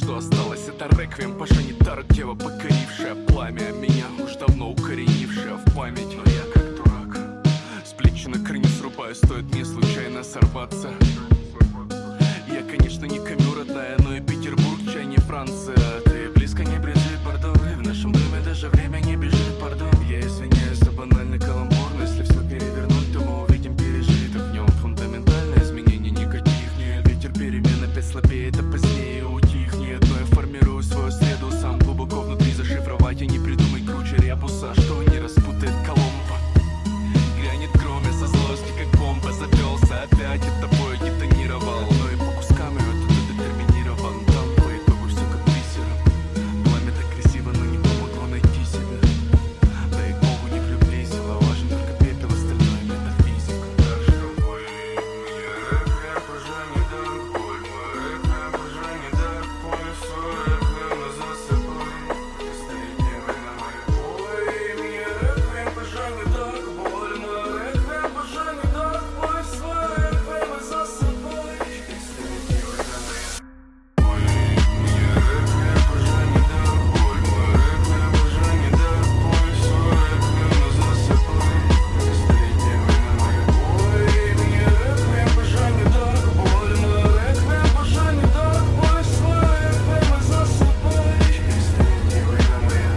что осталось. Это реквием по Жанне Дарк, дева, покорившая пламя, меня уж давно укоренившая в память. Но я как дурак с плечи на корню срубаю, стоит мне случайно сорваться. Я, конечно, не Камю, родная, но и Петербург, чай не Франция. Ты близко не брежит, пардон, и в нашем доме даже время не бежит, пардон. Я извиняюсь за банальный каламбур, но если все перевернуть, то мы увидим пережиток в нем. Фундаментальное изменение никаких нет. Ветер перемен опять слабеет, а позднее утихнет. Но я формирую свою среду сам глубоко внутри, зашифровать и не придумай круче ребуса, что не распутает Коломбо. Грянет гром, я со злости как бомба завелся, опять от тобой детонировал. Но и по кускам я тут детерминирован. Там по итогу все как бисером. Пламя так красиво, но не помогло найти себя. Да и к Богу не приблизило, важен только пепел, остальное метафизика. Так что бой мне реквием по Жанне Дарк, боль мой реквием по Жанне Дарк, помню свой реквием, но засыпай. Столетняя война моя. Ой, мне реквием по Жанне Дарк, боль мой реквием по Жанне Дарк, помню свой реквием, но засыпай. Столетняя война моя. Ой, мне реквием по Жанне Дарк, боль мой реквием по Жанне Дарк, помню свой реквием, но засыпай. Столетняя война моя. Ой, мне реквием по Жанне Дарк, боль мой реквием по Жанне Дарк, помню свой реквием, но засыпай. Столетняя война моя.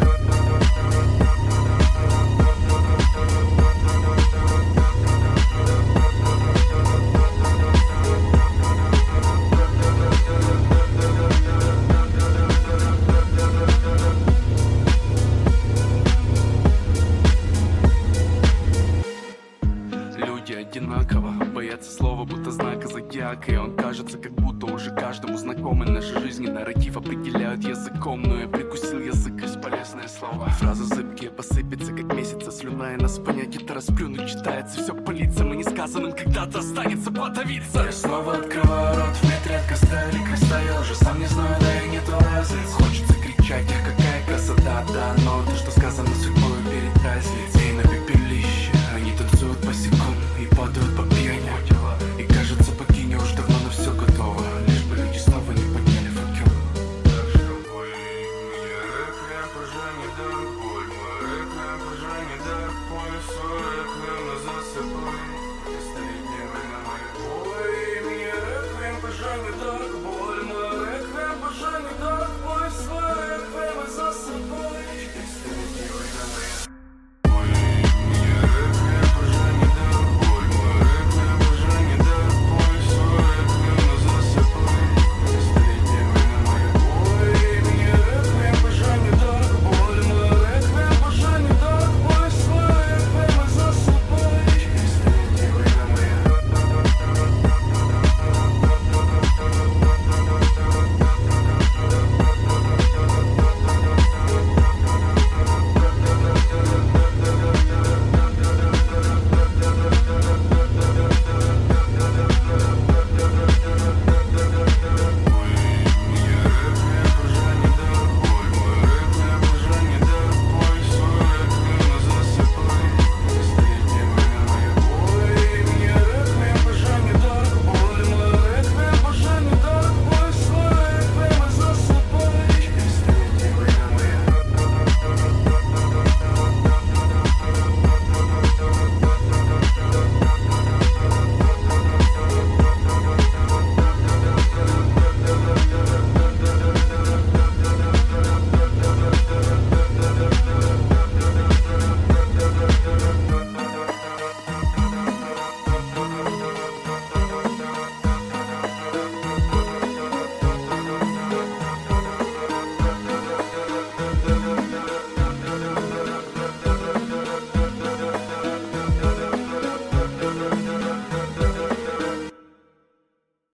Люди одинаково боятся слова, будто знака зодиака. И он кажется, как будто уже каждому знакомый. Наши жизни нарратив определяют языком. Но я прикусил язык, бесполезные слова. Фразы зыбкие посыпятся, как месяца слюна. И нас понять это расплюнуть, читается все по лицам. И несказанным когда-то останется подавиться. Я снова открываю рот в метре от костра или креста. Я уже сам не знаю, да и нету разниц. Хочется кричать, ах, какая красота, да. Но то, что сказано судьбой, перетразится. И на пепелище они танцуют босиком и падают по пьяни. И кажется, богиня уж давно на все готова, лишь бы люди снова не подняли факел. Так что бой мне реквием по Жанне Дарк, боль мой реквием по Жанне Дарк, помню свой реквием, но засыпай.